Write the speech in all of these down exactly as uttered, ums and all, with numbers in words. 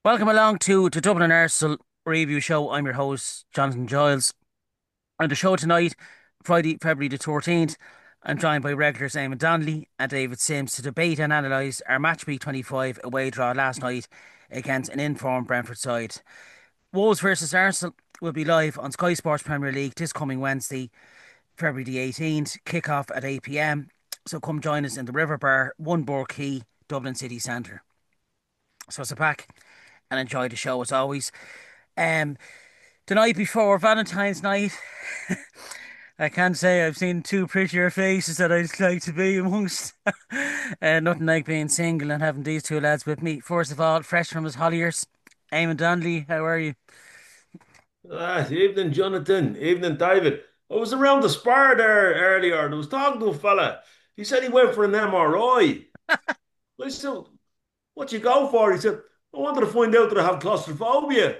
Welcome along to the Dublin Arsenal review show. I'm your host, Jonathan Giles. On the show tonight, Friday, February the thirteenth, I'm joined by regulars Eamon Donnelly and David Sims to debate and analyse our match week twenty-five away draw last night against an informed Brentford side. Wolves versus Arsenal will be live on Sky Sports Premier League this coming Wednesday, February the eighteenth, kick-off at eight p m. So come join us in the River Bar, One Bourke Quay, Dublin City Centre. So sit back and enjoy the show as always. Um, the night before Valentine's night, I can't say I've seen two prettier faces that I'd like to be amongst. uh, nothing like being single and having these two lads with me. First of all, fresh from his Holliers, Eamon Donnelly, how are you? Ah, evening, Jonathan. Evening, David. I was around the Spar there earlier and I was talking to a fella. He said he went for an M R I. I said, what you go for? He said, I wanted to find out that I have claustrophobia.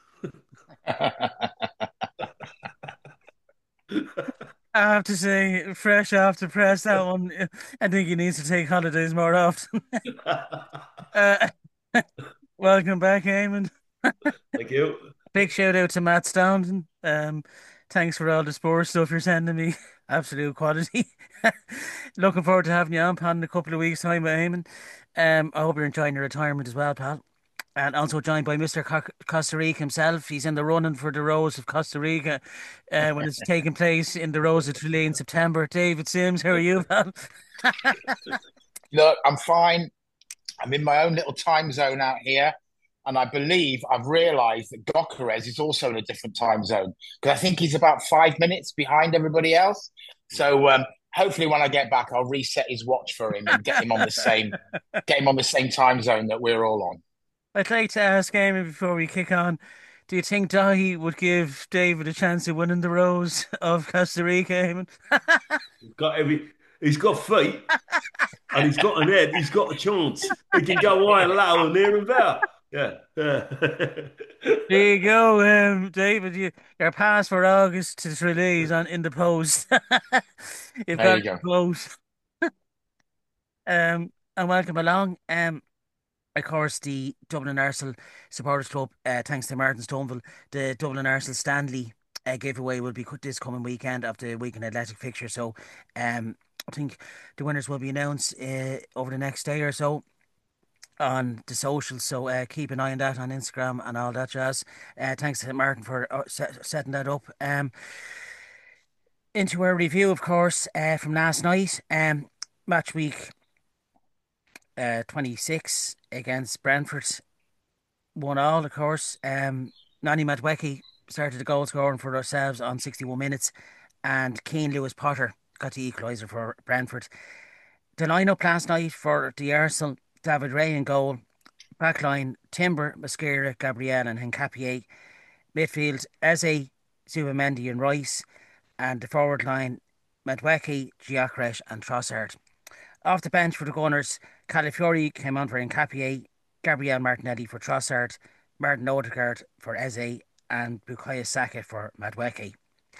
I have to say, fresh off the press, that one, I think he needs to take holidays more often. uh, welcome back, Eamon. Thank you. Big shout out to Matt Staunton. Um, thanks for all the sports stuff you're sending me. Absolute quality. Looking forward to having you on, Pat, in a couple of weeks' time with Eamon. Um, I hope you're enjoying your retirement as well, pal. And also joined by mister Co- Costa Rica himself. He's in the running for the Rose of Costa Rica uh, when it's taking place in the Rose of Tralee in September. David Sims, how are you, pal? Look, I'm fine. I'm in my own little time zone out here. And I believe I've realized that Gokarez is also in a different time zone because I think he's about five minutes behind everybody else. So um, hopefully when I get back, I'll reset his watch for him and get him on the same get him on the same time zone that we're all on. I'd like to ask Amy before we kick on, do you think Dahi would give David a chance of winning the Rose of Costa Rica, Eamon? He's got every, he's got feet and he's got an head. He's got a chance. He can go high and low and near and there. Yeah. Yeah. There you go, um, David. You, your pass for August is released on in the post. You've There got you it in go. the post. Um, and welcome along. Um, of course, the Dublin Arsenal Supporters Club, uh, thanks to Martin Stoneville, the Dublin Arsenal Stanley uh, giveaway will be cut this coming weekend of the weekend athletic fixture. So, um, I think the winners will be announced uh, over the next day or so on the socials. So uh, keep an eye on that on Instagram and all that jazz. Uh, thanks to Martin for uh, set, setting that up. Um, into our review, of course, uh, from last night. Um, match week uh, twenty-six against Brentford. One all, of course. Um, Nani Madueke started the goal scoring for ourselves on sixty-one minutes, and Keane Lewis Potter got the equaliser for Brentford. The lineup last night for the Arsenal: David Ray in goal, backline Timber, Mosquera, Gabriel, and Hincapié. Midfield Eze, Zubamendi, and Rice, and the forward line Madueke, Gyökeres, and Trossard. Off the bench for the Gunners, Calafiori came on for Hincapié, Gabriel Martinelli for Trossard, Martin Odegaard for Eze, and Bukayo Saka for Madueke.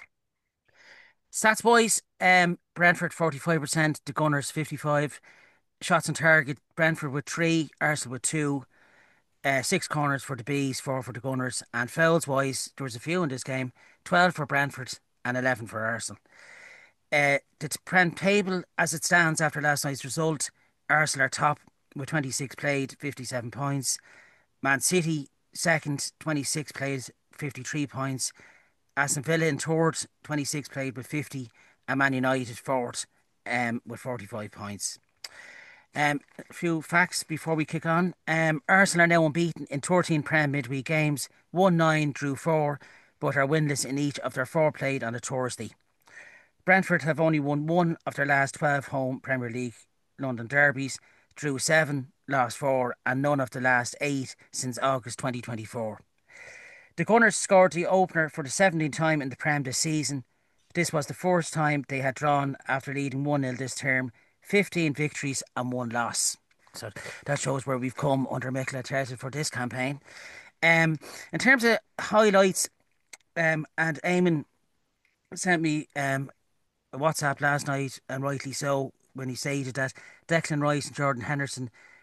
Stats boys, um, Brentford forty-five percent, the Gunners fifty-five. Shots on target, Brentford with three, Arsenal with two. Uh, six corners for the Bees, four for the Gunners. And fouls wise, there was a few in this game: twelve for Brentford and eleven for Arsenal. Uh, the Prem table as it stands after last night's result, Arsenal are top with twenty-six played, fifty-seven points. Man City second, twenty-six played, fifty-three points. Aston Villa in third, twenty-six played with fifty. And Man United fourth um, with forty-five points. Um, a few facts before we kick on. Um, Arsenal are now unbeaten in thirteen Prem midweek games, won nine, drew four, but are winless in each of their four played on a Thursday. Brentford have only won one of their last twelve home Premier League London derbies, drew seven, lost four, and none of the last eight since August twenty twenty-four. The Gunners scored the opener for the seventeenth time in the Prem this season. This was the first time they had drawn after leading one nil this term, fifteen victories and one loss. So that shows where we've come under Mikel Arteta for this campaign. Um, in terms of highlights, um, and Eamon sent me um, a WhatsApp last night, and rightly so, when he stated that Declan Rice and Jordan Henderson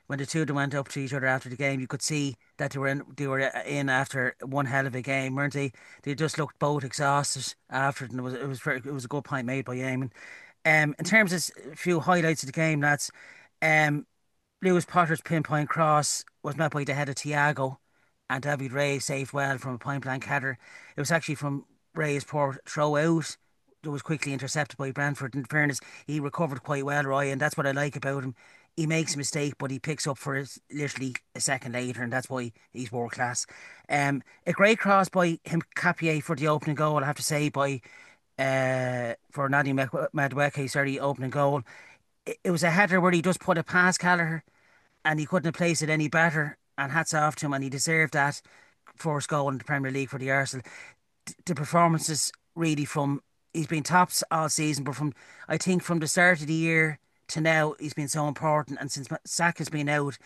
when the two of them went up to each other after the game, you could see that they were in, they were uh, in after one hell of a game, weren't they? They just looked both exhausted after it, and it was it was very, it was a good point made by Eamon. Um, in terms of a few highlights of the game, lads, um, Lewis Potter's pinpoint cross was met by the head of Thiago, and David Ray saved well from a point blank header. It was actually from Ray's poor throw out that was quickly intercepted by Brentford. In fairness, he recovered quite well, Roy, and that's what I like about him. He makes a mistake, but he picks up for it literally a second later, and that's why he's world class. Um, a great cross by him Capier for the opening goal, I have to say, by uh, for Nadia Madueke, sorry, opening goal. It, it was a header where he just put it past Gallagher and he couldn't have placed it any better. And hats off to him, and he deserved that first goal in the Premier League for the Arsenal. The performances really from he's been tops all season, but from I think from the start of the year to now, he's been so important. And since Saka's been out,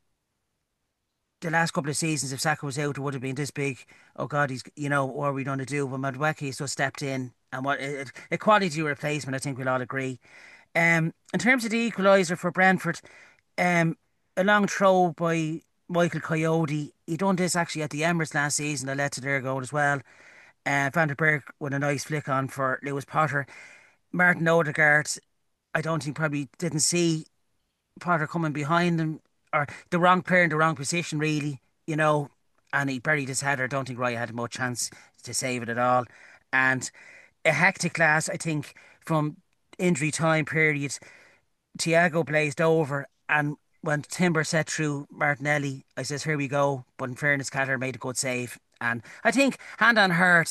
the last couple of seasons, if Saka was out, it would have been this big. Oh God, he's you know what are we going to do? But Madueke has just stepped in, and what a, a quality replacement. I think we'll all agree. Um, in terms of the equaliser for Brentford, um, a long throw by Michael Coyote. He done this actually at the Emirates last season. That led to their goal as well. Uh, Van der Berg with a nice flick on for Lewis Potter. Martin Odegaard, I don't think probably didn't see Potter coming behind him or the wrong player in the wrong position really, you know, and he buried his header. I don't think Roy had much chance to save it at all. And a hectic last, I think, from injury time period. Thiago blazed over, and when Timber set through Martinelli, I says, "Here we go." But in fairness, Catter made a good save, and I think hand on heart,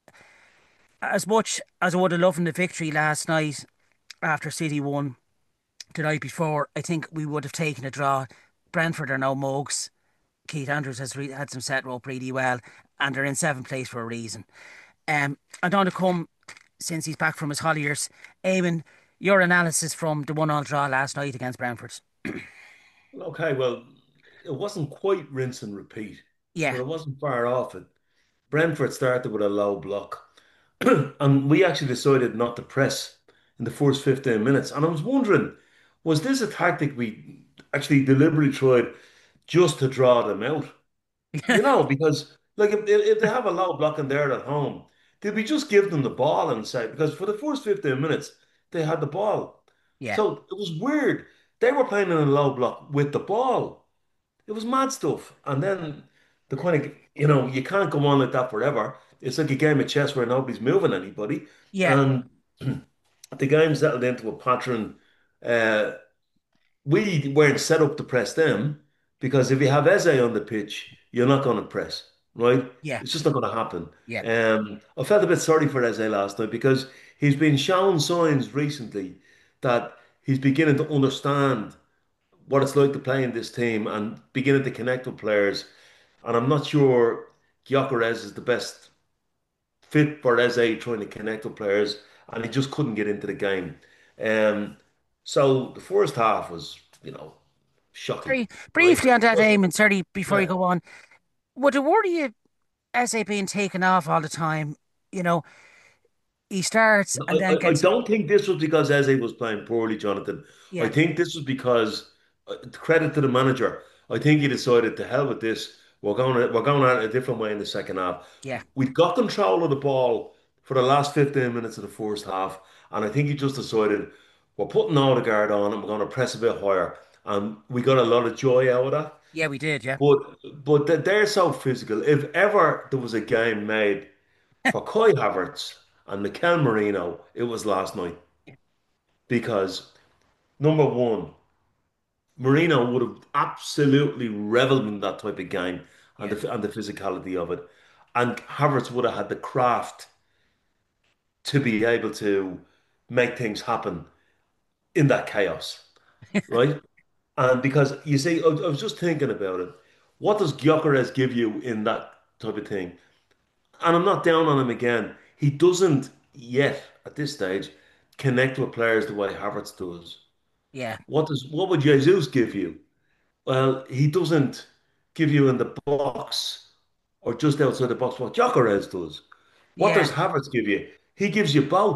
as much as I would have loved the victory last night after City won the night before, I think we would have taken a draw. Brentford are no mugs. Keith Andrews has re- had some set up really well, and they're in seventh place for a reason. Um, I'm going to come since he's back from his holidays. Eamon, your analysis from the one-all draw last night against Brentford. Okay, well, it wasn't quite rinse and repeat, Yeah, but it wasn't far off it. Brentford started with a low block, and we actually decided not to press in the first fifteen minutes. And I was wondering, was this a tactic we actually deliberately tried just to draw them out? You know, because like if, if they have a low block and they're at home, did we just give them the ball and say, because for the first fifteen minutes, they had the ball. yeah, So it was weird. They were playing in a low block with the ball. It was mad stuff. And then the kind of, you know, you can't go on like that forever. It's like a game of chess where nobody's moving anybody. yeah, And the game settled into a pattern. Uh, we weren't set up to press them because if you have Eze on the pitch, you're not going to press, right? yeah, It's just not going to happen. yeah, Um, I felt a bit sorry for Eze last night because he's been shown signs recently that he's beginning to understand what it's like to play in this team and beginning to connect with players. And I'm not sure Gyökeres is the best fit for Eze trying to connect with players, and he just couldn't get into the game. Um, so the first half was, you know, shocking, Very right? briefly on that, But, Eamon, sorry, before you yeah. go on, would it worry you as they being taken off all the time? You know, he starts I, and then I I gets, don't think this was because Eze was playing poorly, Jonathan. I yeah, think this was because, uh, credit to the manager, I think he decided to hell with this. We're going to, we're going at it a different way in the second half. yeah, We got control of the ball for the last fifteen minutes of the first half, and I think he just decided we're putting Odegaard on and we're going to press a bit higher. And we got a lot of joy out of that. yeah, we did, yeah. But but they- they're so physical. If ever there was a game made for Kai Havertz and Mikel Merino, it was last night. Because number one, Marino would have absolutely reveled in that type of game and Yeah, the and the physicality of it. And Havertz would have had the craft to be able to make things happen in that chaos, right? And because you see, I I was just thinking about it. What does Gyökeres give you in that type of thing? And I'm not down on him again. He doesn't yet, at this stage, connect with players the way Havertz does. yeah, What does what would Jesus give you? Well, he doesn't give you in the box or just outside the box what Gyökeres does. What yeah, does Havertz give you? He gives you both.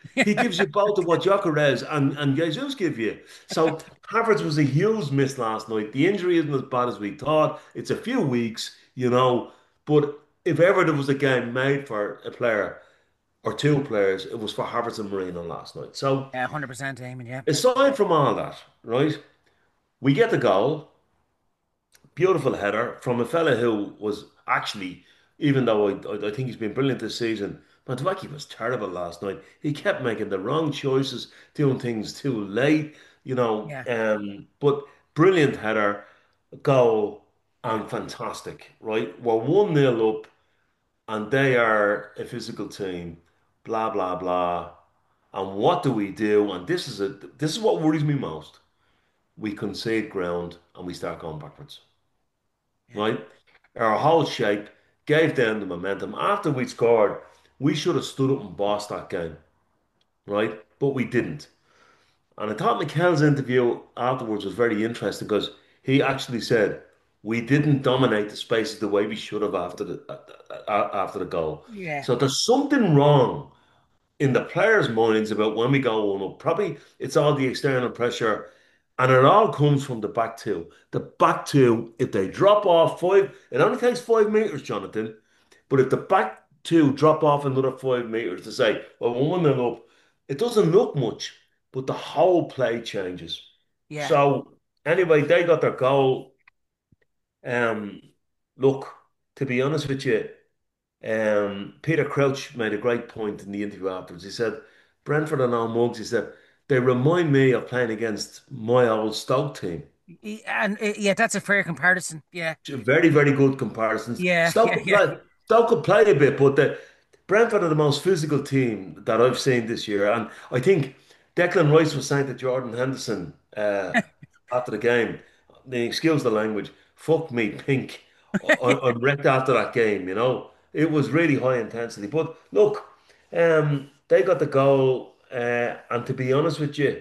He gives you both of what Gyökeres and, and Jesus give you. So Havertz was a huge miss last night. The injury isn't as bad as we thought. It's a few weeks, you know, but if ever there was a game made for a player or two players, it was for Havertz and Marino last night. So Yeah, one hundred percent, Eamon, yeah. aside from all that, right, we get the goal. Beautiful header from a fella who was actually, even though I, I, I think he's been brilliant this season, Madueke was terrible last night. He kept making the wrong choices, doing things too late, you know. Yeah, Um, but brilliant header, goal, yeah, and fantastic, right? We're one nil up, and they are a physical team. Blah blah blah. And what do we do? And this is a this is what worries me most. We concede ground and we start going backwards, yeah, right? Our whole shape gave them the momentum. After we scored, we should have stood up and bossed that game, right? But we didn't. And I thought Mikel's interview afterwards was very interesting because he actually said we didn't dominate the spaces the way we should have after the uh, uh, after the goal. yeah, So there's something wrong in the players' minds about when we go one up. Probably it's all the external pressure, and it all comes from the back two. The back two, if they drop off five, it only takes five meters, Jonathan. But if the back two drop off another five meters to say, well, we're one nil up, it doesn't look much, but the whole play changes. yeah. So anyway, they got their goal. Um, look, to be honest with you. Um, Peter Crouch made a great point in the interview afterwards. He said, Brentford are now mugs. He said, they remind me of playing against my old Stoke team. Y- And uh, yeah, that's a fair comparison. Yeah, Very, very good comparisons. yeah, Stoke yeah, could yeah, play, Stoke could play a bit, but the, Brentford are the most physical team that I've seen this year. And I think Declan Rice was saying to Jordan Henderson uh, after the game, excuse the language, fuck me, pink. I, I'm wrecked after that game, you know. It was really high intensity. But look, um, they got the goal. Uh, and to be honest with you,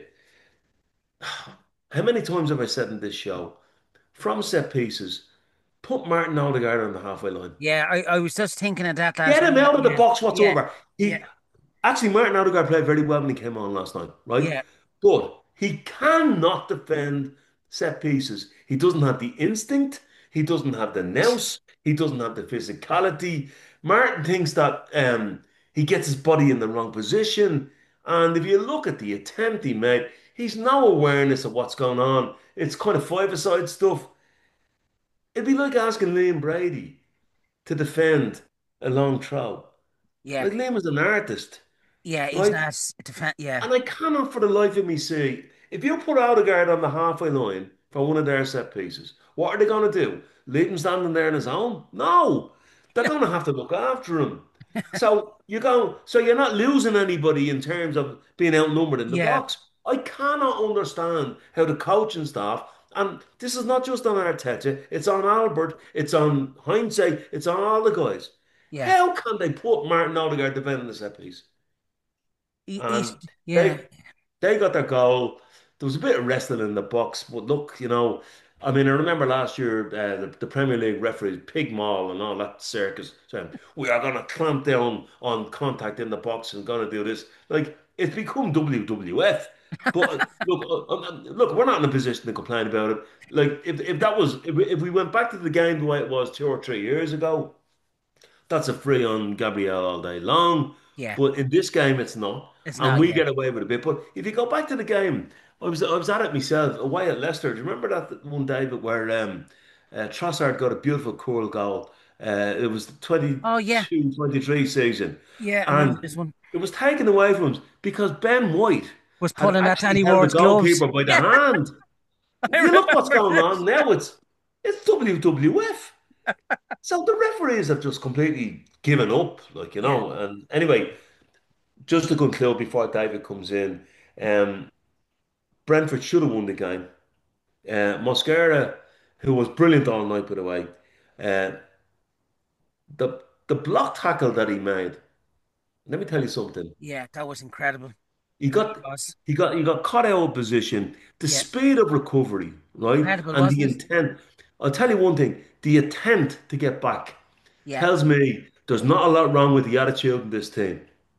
how many times have I said in this show, from set pieces, put Martin Odegaard on the halfway line. yeah. I, I was just thinking of that last Get him night. out of the Yeah, box yeah, whatsoever. yeah, He actually Martin Odegaard played very well when he came on last night, right? yeah, But he cannot defend set pieces. He doesn't have the instinct. He doesn't have the nous. He doesn't have the physicality. Martin thinks that um, he gets his body in the wrong position. And if you look at the attempt he made, he's no awareness of what's going on. It's kind of five-a-side stuff. It'd be like asking Liam Brady to defend a long throw. yeah, Like Liam is an artist, yeah. He's right? not defend. Yeah, And I cannot for the life of me see if you put Odegaard on the halfway line for one of their set pieces, what are they going to do? Leave him standing there on his own? No, they're going to have to look after him. So you go, so you're not losing anybody in terms of being outnumbered in the yeah, box. I cannot understand how the coaching staff, and this is not just on Arteta, it's on Albert, it's on hindsight, it's on all the guys. yeah. How can they put Martin Odegaard defending the set piece? He, he's And yeah, they they got their goal. There was a bit of wrestling in the box, but look, you know, I mean, I remember last year uh, the, the Premier League referees, Pig Mall, and all that circus saying we are going to clamp down on contact in the box and going to do this. Like it's become W W F. But uh, look, uh, uh, look, we're not in a position to complain about it. Like if if that was if we, if we went back to the game the way it was two or three years ago. That's a free on Gabriel all day long. yeah. But in this game, it's not. It's And not. we Yeah, get away with a bit. But if you go back to the game, I was I was at it myself away at Leicester. Do you remember that one, David, where um, uh, Trossard got a beautiful curl goal? Uh, it was the oh yeah, twenty-two twenty-three season. yeah. I remember And this one. it was taken away from him because Ben White Was had pulling at actually Danny held the Ward's gloves. goalkeeper by the Yeah, hand. I You look what's remember going it. on now. It's it's W W F. So the referees have just completely given up, like you Yeah, know. And anyway, just to conclude before David comes in, um, Brentford should have won the game. Uh, Mosquera, who was brilliant all night, by the way, uh, the the block tackle that he made. Let me tell you something. yeah. That was incredible. He It really got was. he got he got caught out of position. The Yeah, speed of recovery, right, incredible, and the wasn't it? intent. I'll tell you one thing: the intent to get back Yeah, tells me there's not a lot wrong with the attitude in this team.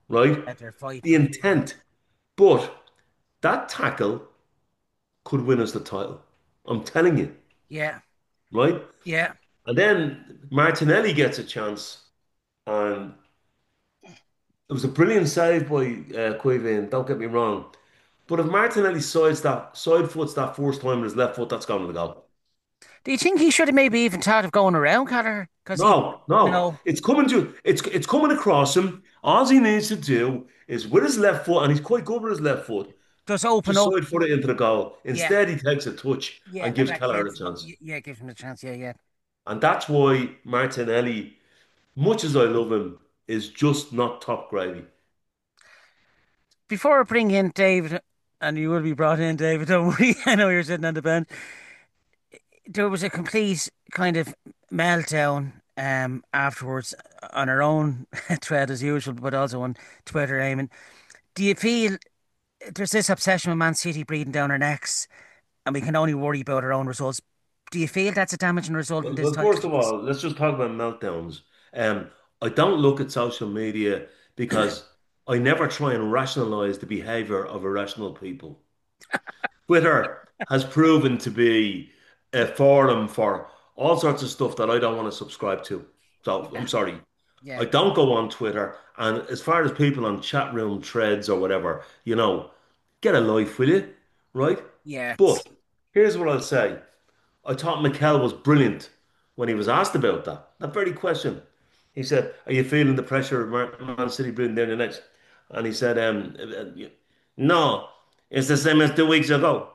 right? At their fight The for it. Yeah. intent. But that tackle could win us the title. I'm telling you, Yeah. right? Yeah. And then Martinelli gets a chance, and it was a brilliant save by uh, Quavian, don't get me wrong. But if Martinelli sides that side foots that first time with his left foot, that's going to the goal. Do you think he should have maybe even thought of going around Connor? Because he, No, no. no, It's coming to it's it's coming across him. All he needs to do is with his left foot, and he's quite good with his left foot, just open just up. side foot it into the goal. Yeah. Instead, he takes a touch Yeah. and And gives that Kelleher a gives, chance. yeah, gives him a chance. Yeah. Yeah. And that's why Martinelli, much as I love him, is just not top gravy. Before I bring in David, and you will be brought in, David, don't worry. I know you're sitting on the bench. There was a complete kind of meltdown um, afterwards on our own thread as usual, but also on Twitter, Eamon. Do you feel there's this obsession with Man City breathing down our necks and we can only worry about our own results? Do you feel that's a damaging result in Well, this well, type first of of things? all, let's just talk about meltdowns. Um, I don't look at social media because I never try and rationalize the behavior of irrational people. Twitter has proven to be a forum for all sorts of stuff that I don't want to subscribe to. So I'm Yeah, sorry. yeah, I don't go on Twitter. And as far as people on chat room threads or whatever, you know, get a life, will you? Right? yeah, But here's what I'll say. I thought Mikel was brilliant when he was asked about that. That very question. He said, "Are you feeling the pressure of Man Man City being down the next?" And he said, um, uh, uh, "No, it's the same as two weeks ago.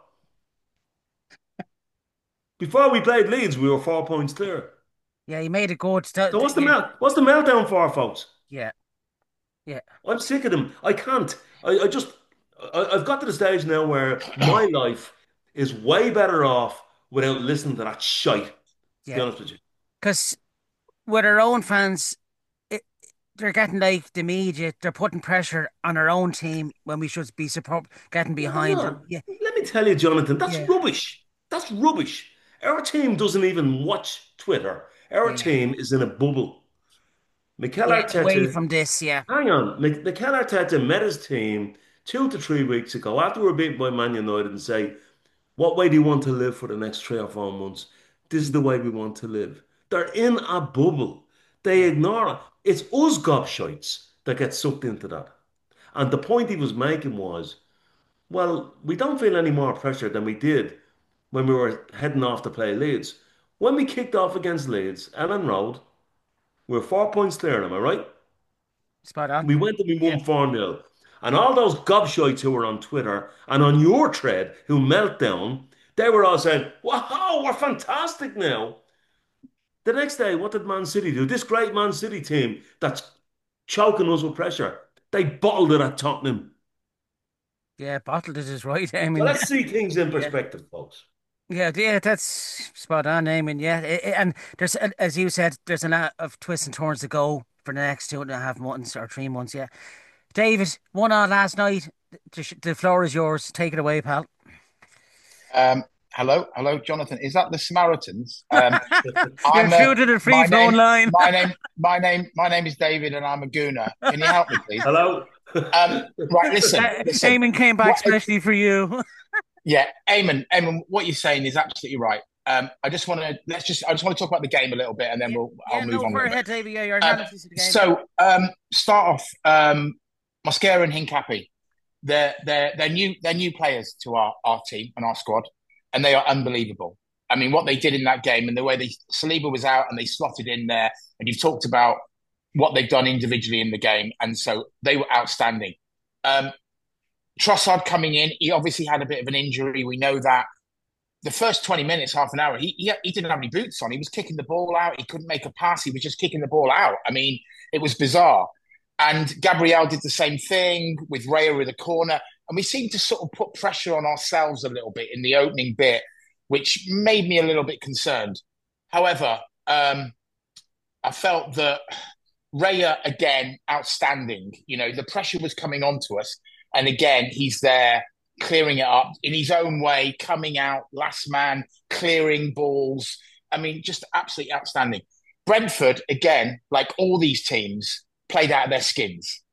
Before we played Leeds, we were four points clear. yeah. He made it good. St- So what's the Yeah, melt? What's the meltdown for, folks? yeah, yeah, I'm sick of them. I can't. I, I just. I, I've got to the stage now where my life is way better off without listening to that shite. To be yeah. honest with you. Because with our own fans, it, they're getting like the media, they're putting pressure on our own team when we should be support getting Yeah, they're behind them. not. Yeah, Let me tell you, Jonathan, that's yeah, rubbish. That's rubbish. Our team doesn't even watch Twitter. Our yeah, team is in a bubble. Mikel yeah. Away Arteta, from this, yeah, hang on. Mik- Mikel Arteta met his team two to three weeks ago after we were beaten by Man United and say, what way do you want to live for the next three or four months? This is the way we want to live. They're in a bubble. They yeah. ignore it. It's us gobshites that get sucked into that. And the point he was making was, well, we don't feel any more pressure than we did when we were heading off to play Leeds. When we kicked off against Leeds, Ellen Road, we were four points clear, am I right? Spot on. We went and we Yeah, won four nil. And all those gobshites who were on Twitter and on your thread who meltdown, they were all saying, wow, we're fantastic now. The next day, what did Man City do? This great Man City team that's choking us with pressure, they bottled it at Tottenham. yeah. Bottled it is right. I So mean, let's see things in yeah. perspective, folks. Yeah, yeah, that's spot on, Eamon. Yeah, I- I- and there's, as you said, there's a lot of twists and turns to go for the next two and a half months or three months. Yeah, David, one on last night. The, the floor is yours. Take it away, pal. Um, hello, hello, Jonathan. Is that the Samaritans? Um, You're I'm a shooting a free my phone name, line. my name, my name, my name is David, and I'm a gooner. Can you help me, please? Hello? Um, right, listen, Uh, listen. Eamon came back What? especially for you. Yeah, Eamon, Eamon, what you're saying is absolutely right. Um, I just want to let's just I just want to talk about the game a little bit, and then Yeah, we'll I'll yeah, move no, on a far little bit. ahead, David. Yeah, your Um, analysis of the game. Yeah, so um, start off, um, Mosquera and Hincapi. They're they're they're new they're new players to our our team and our squad, and they are unbelievable. I mean, what they did in that game and the way they Saliba was out and they slotted in there, and you've talked about what they've done individually in the game, and so they were outstanding. Um, Trossard coming in, he obviously had a bit of an injury. We know that. The first twenty minutes, half an hour, he, he he didn't have any boots on. He was kicking the ball out. He couldn't make a pass. He was just kicking the ball out. I mean, it was bizarre. And Gabriel did the same thing with Raya in the corner. And we seemed to sort of put pressure on ourselves a little bit in the opening bit, which made me a little bit concerned. However, um, I felt that Raya, again, outstanding. You know, the pressure was coming onto us. And again, he's there clearing it up in his own way, coming out, last man, clearing balls. I mean, just absolutely outstanding. Brentford, again, like all these teams, played out of their skins.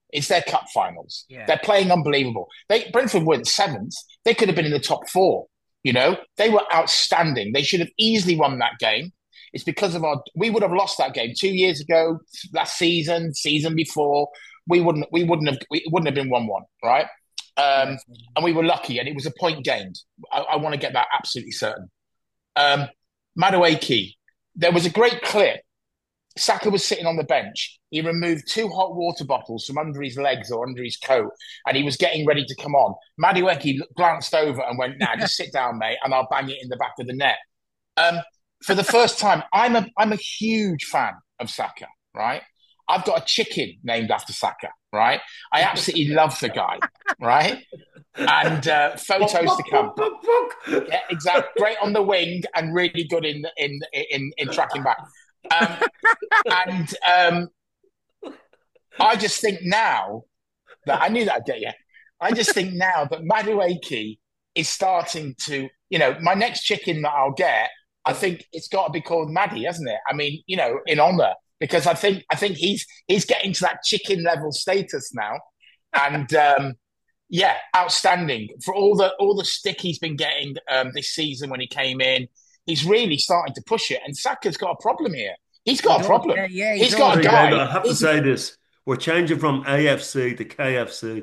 It's their cup finals. Yeah. They're playing unbelievable. They Brentford weren't seventh. They could have been in the top four. You know, they were outstanding. They should have easily won that game. It's because of our. We would have lost that game two years ago, last season, season before. We wouldn't. We wouldn't have. We wouldn't have been one-one, right? Um, Yes. and we were lucky, and it was a point gained. I, I want to get that absolutely certain. Um, Madueke, there was a great clip. Saka was sitting on the bench. He removed two hot water bottles from under his legs or under his coat, and he was getting ready to come on. Madueke glanced over and went, "Nah, just sit down, mate, and I'll bang it in the back of the net." Um, for the first time, I'm a I'm a huge fan of Saka, right? I've got a chicken named after Saka, right? I absolutely love the guy, right? And uh, photos to come. Yeah, exactly. Great on the wing and really good in in in in tracking back. Um, and um, I just think now that I knew that I'd get you. I just think now that Madueke is starting to, you know, my next chicken that I'll get, I think it's got to be called Maddie, hasn't it? I mean, you know, in honour, because I think I think he's he's getting to that chicken level status now, and um, yeah, outstanding for all the all the stick he's been getting um, this season when he came in. He's really starting to push it, and Saka's got a problem here. He's He got a does. problem. Yeah, yeah, he He's got a does. Sorry, David, guy. I have to He's, say this. We're changing from A F C to K F C.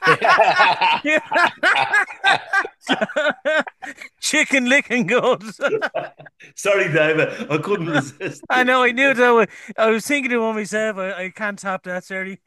Chicken licking good. Sorry, David, I couldn't resist. I know, I knew that. I was thinking of one myself. I, I can't tap that, sorry.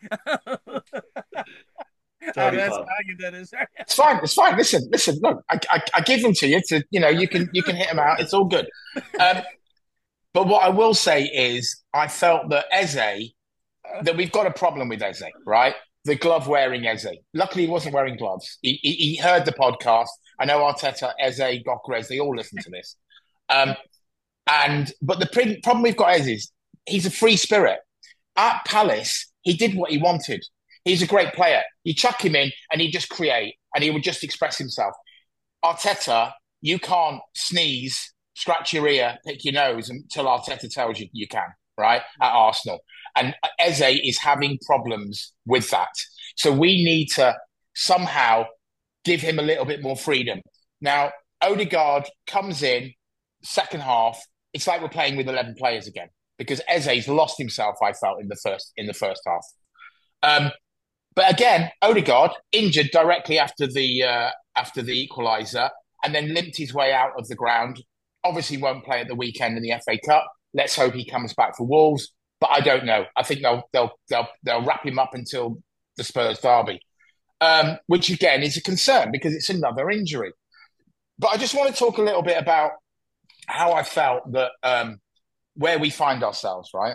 Ah, Sorry, that's pal. banging, that is. it's fine. It's fine. Listen, listen. Look, I, I, I give them to you to, you know, you can you can hit them out. It's all good. Um, but what I will say is, I felt that Eze, that we've got a problem with Eze, right? The glove wearing Eze. Luckily, he wasn't wearing gloves. He, he, he heard the podcast. I know Arteta, Eze, Gokrez, they all listen to this. Um, and but the pre- problem we've got Eze is he's a free spirit. At Palace, he did what he wanted. He's a great player. You chuck him in and he just create and he would just express himself. Arteta, you can't sneeze, scratch your ear, pick your nose until Arteta tells you you can, right? At Arsenal. And Eze is having problems with that. So we need to somehow give him a little bit more freedom. Now, Odegaard comes in, second half, it's like we're playing with eleven players again because Eze's lost himself, I felt, in the first in the first half. Um, But again, Odegaard injured directly after the uh, after the equaliser, and then limped his way out of the ground. Obviously, won't play at the weekend in the F A Cup. Let's hope he comes back for Wolves. But I don't know. I think they'll they'll they'll they'll wrap him up until the Spurs derby, um, which again is a concern because it's another injury. But I just want to talk a little bit about how I felt that um, where we find ourselves. Right,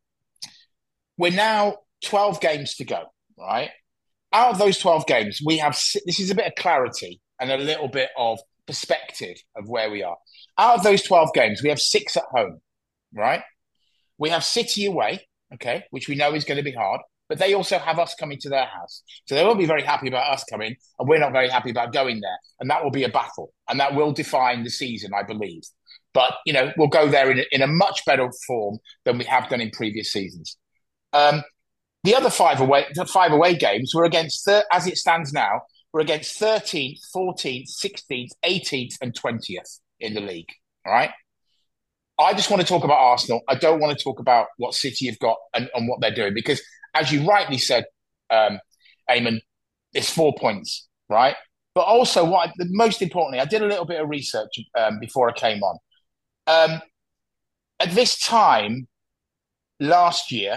we're now twelve games to go. Right, out of those twelve games, we have this is a bit of clarity and a little bit of perspective of where we are. Out of those twelve games, we have six at home. Right, we have City away, okay, which we know is going to be hard, but they also have us coming to their house, so they won't be very happy about us coming, and we're not very happy about going there, and that will be a battle, and that will define the season, I believe. But you know, we'll go there in a, in a much better form than we have done in previous seasons. Um, The other five away, the five away games were against, as it stands now, we're against thirteenth, fourteenth, sixteenth, eighteenth, and twentieth in the league. All right. I just want to talk about Arsenal. I don't want to talk about what City have got and, and what they're doing because, as you rightly said, um, Eamon, it's four points, right? But also, what I, most importantly, I did a little bit of research um, before I came on. Um, at this time last year,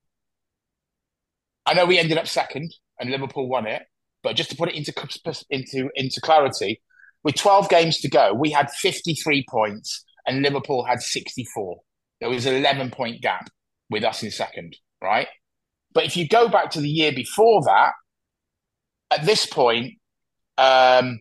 I know we ended up second and Liverpool won it, but just to put it into into into clarity, with twelve games to go, we had fifty-three points and Liverpool had sixty-four. There was an eleven point gap with us in second, right? But if you go back to the year before that, at this point, um,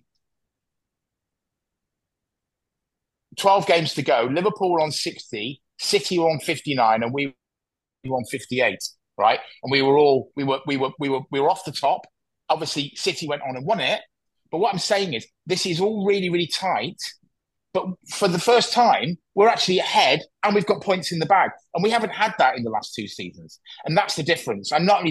twelve games to go, Liverpool were on sixty, City were on fifty-nine, and we were on fifty-eight. Right, and we were all we were we were we were we were off the top. Obviously, City went on and won it. But what I'm saying is, this is all really really tight. But for the first time, we're actually ahead, and we've got points in the bag, and we haven't had that in the last two seasons. And that's the difference. And not only that,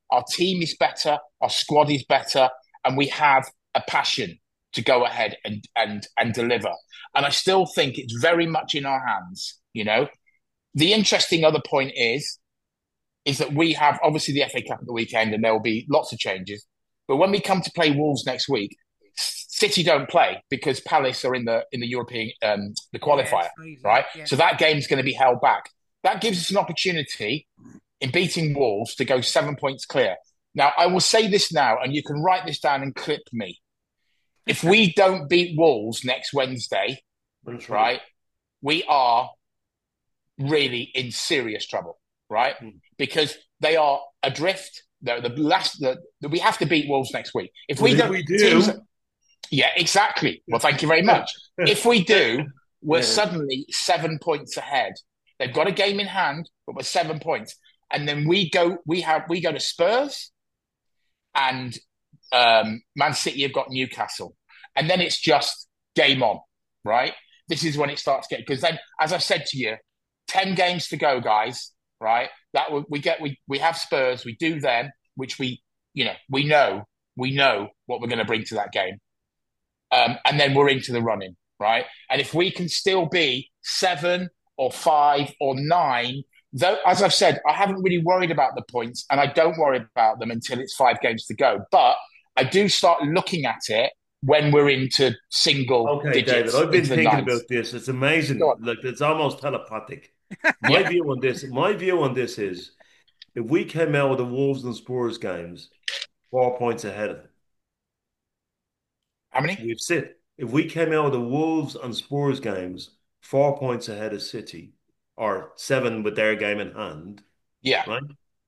Our team is better, our squad is better, and we have a passion to go ahead and and and deliver. And I still think it's very much in our hands. You know, the interesting other point is is that we have obviously the F A Cup at the weekend, and there will be lots of changes. But when we come to play Wolves next week, City don't play because Palace are in the in the European um, the Yeah, qualifier, that's right. Yeah, right? yeah. So that game's going to be held back. That gives us an opportunity in beating Wolves to go seven points clear. Now, I will say this now, and you can write this down and clip me. If we don't beat Wolves next Wednesday, I'm trouble. right, we are really in serious trouble, right? Mm. Because they are adrift. They're the last. The, the, we have to beat Wolves next week. If But we if don't, we teams. do, Yeah, exactly. Well, thank you very much. If we do, we're yeah, suddenly seven points ahead. They've got a game in hand, but we're seven points. And then we go. We have we go to Spurs, and um, Man City have got Newcastle, and then it's just game on, right? This is when it starts getting because then, as I said to you, ten games to go, guys. Right? That we get. We we have Spurs. We do them, which we you know we know we know what we're going to bring to that game, um, and then we're into the running, right? And if we can still be seven or five or nine. Though, as I've said, I haven't really worried about the points, and I don't worry about them until it's five games to go. But I do start looking at it when we're into single okay, David, digits I've been into the thinking ninth. about this. It's Go amazing. on. Like it's almost telepathic. My Yeah. view on this, my view on this is if we came out with the Wolves and Spurs games four points ahead of them, How many? we've sit. If we came out with the Wolves and Spurs games four points ahead of City, or seven with their game in hand, Yeah. right?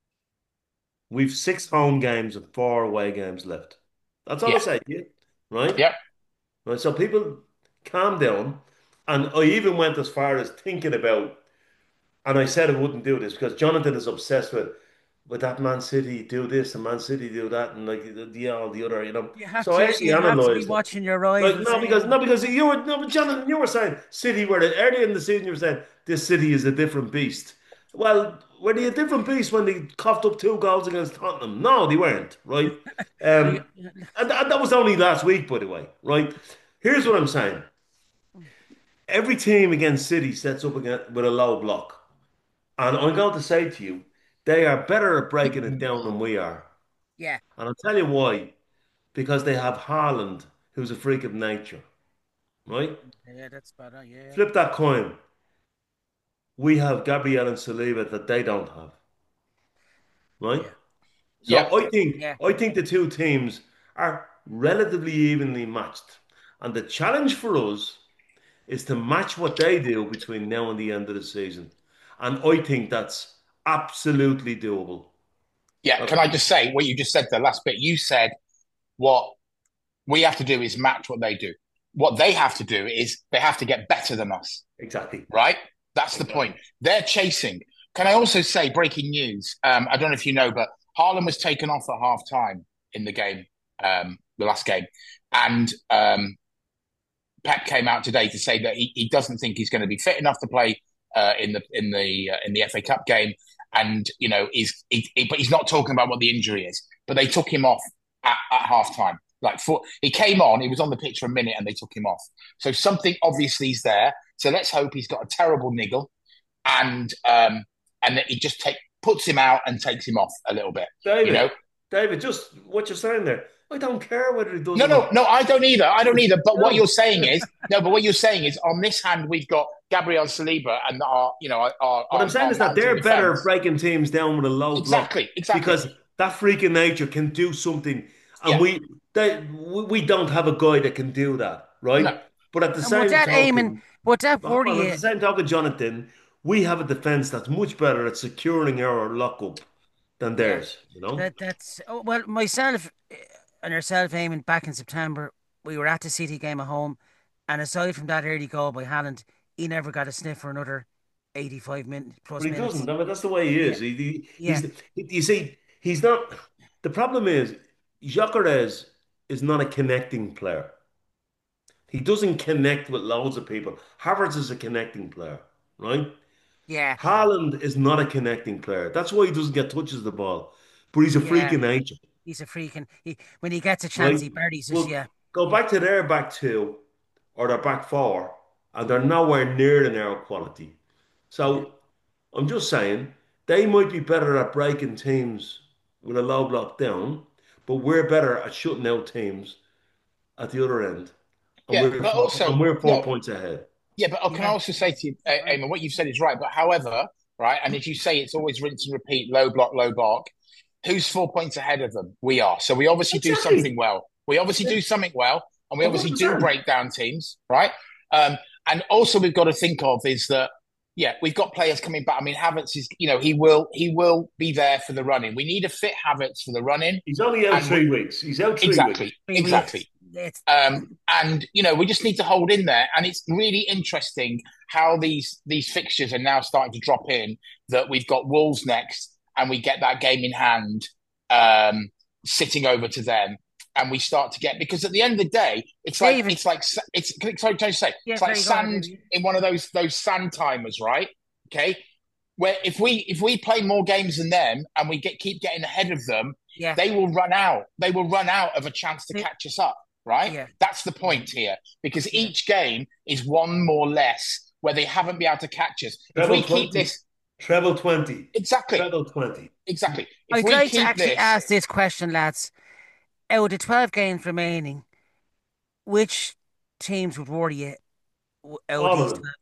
We've six home games and four away games left. That's all I Yeah. say to you, right? Yeah. Right. So people calm down. And I even went as far as thinking about, and I said I wouldn't do this because Jonathan is obsessed with with that Man City do this and Man City do that and like the, the all the other, you know. You have So I to actually you have to be analysed it. watching your Like rivals, no, because Eamon. no, because you were no, but Jonathan, you were saying City were earlier in the season. You were saying this City is a different beast. Well, were they a different beast when they coughed up two goals against Tottenham? No, they weren't. Right, You, um, and, and that was only last week, by the way. Right. Here's what I'm saying. Every team against City sets up again with a low block, and I'm going to say to you, they are better at breaking it down than we are. yeah, And I'll tell you why. Because they have Haaland, who's a freak of nature. Right. yeah, that's better. Yeah, Flip that coin. We have Gabriel and Saliba that they don't have, right? yeah, Yeah. So I think yeah, I think the two teams are relatively evenly matched, and the challenge for us is to match what they do between now and the end of the season, and I think that's absolutely doable. Yeah. Okay, Can I just say what you just said, the last bit? You said what we have to do is match what they do. What they have to do is they have to get better than us, exactly, right? That's the exactly. point. They're chasing. Can I also say breaking news? Um, I don't know if you know, but Haaland was taken off at half time in the game, um, the last game. And um, Pep came out today to say that he, he doesn't think he's going to be fit enough to play uh, in the in the uh, in the F A Cup game. And you know, he's he, he, but he's not talking about what the injury is. But they took him off at, at half time. Like for, he came on, he was on the pitch for a minute, and they took him off. So something obviously is there. So let's hope he's got a terrible niggle, and um, and that he just take puts him out and takes him off a little bit. You know, David, David, just what you're saying there. I don't care whether he does no, or no, not. no, I don't either. I don't either. But what you're No. saying is no. But what you're saying is on this hand we've got Gabriel Saliba and our, you know, our our, What I'm saying our is that mountain they're better at defence. breaking teams down with a low block Exactly, exactly. because that freak of nature can do something, and Yeah, we they we we don't have a guy that can do that, right? no, But at the and would same that Eamon, token, would that hold worry on, at you? the same token, Jonathan, we have a defense that's much better at securing our lockup than Yeah, theirs, you know? that that's oh, well, myself eh, and yourself, Eamon, back in September, we were at the City game at home, and aside from that early goal by Haaland, he never got a sniff for another eighty-five min But plus he minutes. doesn't. I mean, that's the way he Yeah, is. He, he yeah, he's you see, he's not. The problem is, Gyökeres is not a connecting player. He doesn't connect with loads of people. Havertz is a connecting player, right? yeah, Haaland is not a connecting player. That's why he doesn't get touches of the ball. but he's a freak Yeah, in nature, he's a freaking. He, when he gets a chance, right? he birdies it. Well, Yeah, go yeah, back to their back two or their back four, and they're nowhere near the narrow quality. yeah. So I'm just saying they might be better at breaking teams with a low block down, but we're better at shutting out teams at the other end, and Yeah, we're but four, also and we're four no, points ahead. yeah, but I can Yeah, also say to you, you're uh, right. Eamon, what you've said is right. But however, right, and as you say, it's always rinse and repeat, low block, low block. Who's four points ahead of them? We are. So we obviously do something Exactly. well. We obviously do something well, and we obviously do one hundred percent. break down teams, right? Um, and also we've got to think of is that yeah, we've got players coming back. I mean, Havertz is, you know, he will he will be there for the running. We need a fit Havertz for the running, He's only out and we, three weeks. He's out three weeks. exactly, Three weeks. exactly. It's Um, and you know, we just need to hold in there. And it's really interesting how these these fixtures are now starting to drop in. That we've got Wolves next, and we get that game in hand, um, sitting over to them, and we start to get because at the end of the day, it's like David. it's like it's sorry, can I say Yeah, it's like sorry, go ahead, sand David. in one of those those sand timers, right? Okay, where if we if we play more games than them and we get keep getting ahead of them, Yeah, they will run out. They will run out of a chance to Th- catch us up, right? yeah, That's the yeah, point here because yeah. each game is one more less where they haven't been able to catch us. If Treble we keep twenty. this Treble twenty. exactly, Treble twenty. exactly. If I'd we like to keep actually this, ask this question, lads. Out of the twelve games remaining, which teams would worry you w- out of All of these them. twelve?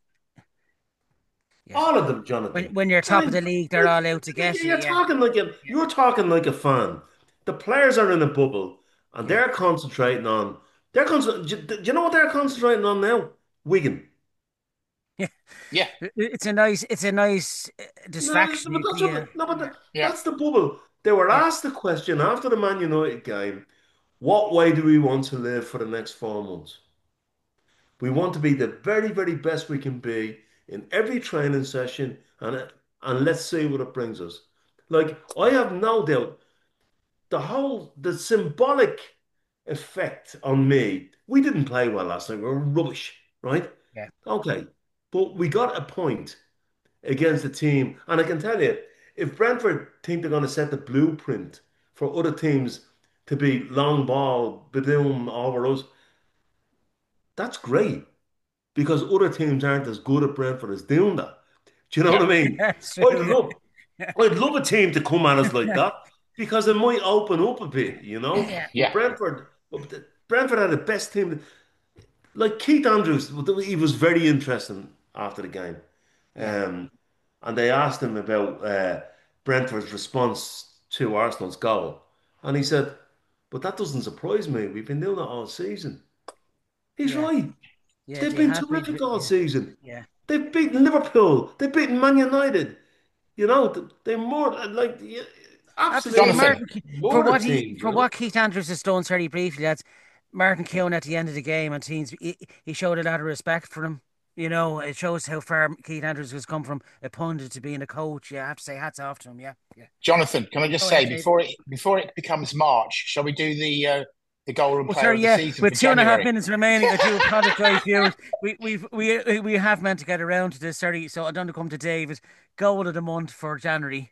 Yeah. All of them, When Jonathan. when you're I top of mean, the league, they're you're, all out to get you. you're Yeah, talking like a yeah, you're talking like a fan. The players are in a bubble and yeah, they're concentrating on they're con- do, do you know what they're concentrating on now? Wigan. yeah. yeah, It- It's a nice, it's a nice uh, No, distraction. but You, that's yeah, what, no, but yeah, that- yeah, that's the bubble. They were yeah. asked the question after the Man United game, what way do we want to live for the next four months? We want to be the very, very best we can be in every training session, and and let's see what it brings us. Like I have no doubt, the whole the symbolic effect on me. We didn't play well last night. We were rubbish, right? Yeah. Okay, but we got a point against the team, and I can tell you, if Brentford think they're going to set the blueprint for other teams to be long ball, Badoom over us, that's great. Because other teams aren't as good at Brentford as doing that. Do you know yeah, what I mean? That's true. I'd Yeah, love, I'd love a team to come at us like that because it might open up a bit, you know. yeah, But yeah. Brentford, but Brentford had the best team. Like Keith Andrews, he was very interesting after the game, yeah. um, and they asked him about uh, Brentford's response to Arsenal's goal, and he said, "But that doesn't surprise me. We've been doing that all season." He's Yeah. right. Yeah, They've they been have been. terrific all Yeah, season. yeah. They've beaten Liverpool. They've beaten Man United. You know, they're more like yeah, I have to say, absolutely Jonathan, Martin, Ke- for more what the he team. for You know, what Keith Andrews has done, very briefly, lads. Martin Keown at the end of the game and teams, he, he showed a lot of respect for him. You know, it shows how far Keith Andrews has come from a pundit to being a coach. Yeah, I have to say, hats off to him. Yeah, yeah. Jonathan, can I just Go say ahead, Dave. before it before it becomes March, shall we do the uh, the golden Well, player sure, of the yeah. season With for two and a half January? minutes remaining, I do apologise, viewers. We we've we we have meant to get around to this, sorry. So I don't come to David. Goal of the month for January.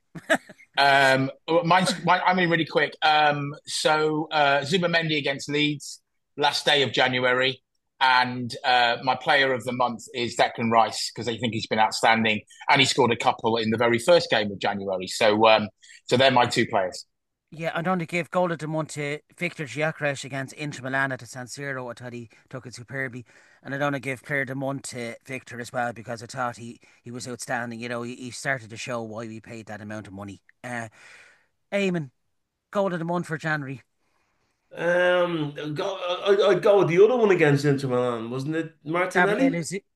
Um, mine's, mine, I mean, really quick. Um, so uh, Zubimendi against Leeds, last day of January, and uh, my player of the month is Declan Rice because I think he's been outstanding, and he scored a couple in the very first game of January. So, um, so they're my two players. Yeah, I'm going to give goal of the month to Victor Gyökeres against Inter Milan at the San Siro. I thought he took it superbly. And I'm going to give player of the month to Victor as well because I thought he, he was outstanding. You know, he, he started to show why we paid that amount of money. Uh, Eamon, goal of the month for January. um, go, I, I'd go with the other one against Inter Milan, wasn't it? Gabriel Martinelli? Jesus.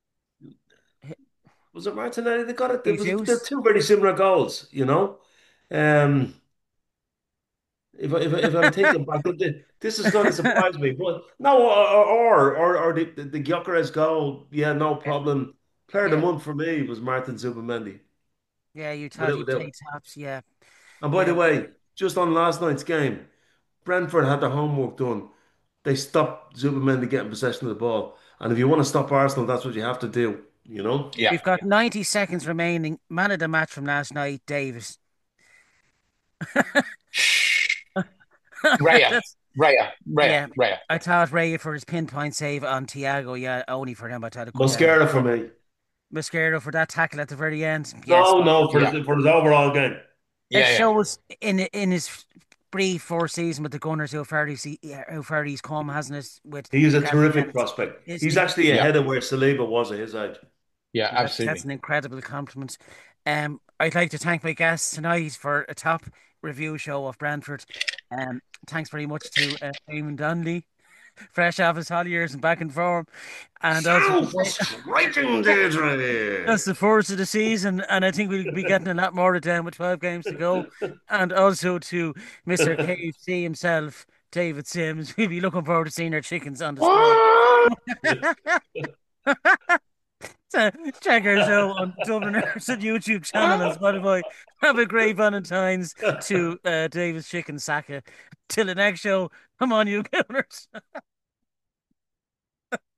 Was it Martinelli that got it? There was they're Jesus. two very similar goals, you know. Um, if I, if I, if I'm thinking back, th- this is going to surprise me. But no, or or or, or the the, the Gyökeres goal, yeah, no Yeah, problem. Player of the yeah, month for me was Martin Zubimendi. yeah. You thought Without he a doubt. played tops. Yeah, And by the yeah, way, just on last night's game, Brentford had their homework done. They stopped Zubimendi getting possession of the ball. And if you want to stop Arsenal, that's what you have to do, you know? Yeah. We've got ninety seconds remaining. Man of the match from last night, Davis. Raya, That's Raya, Raya, yeah. Raya. I thought Ray for his pinpoint save on Thiago. Yeah, only for him. I thought it could uh, Mosquera for me. Mascaro for that tackle at the very end. Yeah, No, spot. no, for Yeah, his, for his overall game. It yeah, yeah, shows in in his brief first season with the Gunners how far he's how far he's come, hasn't it? With He's a Gary terrific Bennett, prospect. isn't He's he? actually yeah, ahead of where Saliba was at his age. yeah, That that's absolutely. an incredible compliment. Um, I'd like to thank my guests tonight for a top review show of Brentford. Um, thanks very much to uh, Eamon Donnelly, fresh off his holiday years and back in form, and also So to Dave. frustrating, Deirdre. That's the first of the season, and I think we'll be getting a lot more of them with twelve games to go. And also to Mister K F C himself, David Sims. We'll be looking forward to seeing our chickens on display. So check our show on Dubliners and YouTube channel and Spotify. Have a great Valentine's to uh, David's Chicken Saka. Till the next show, come on, you Gunners.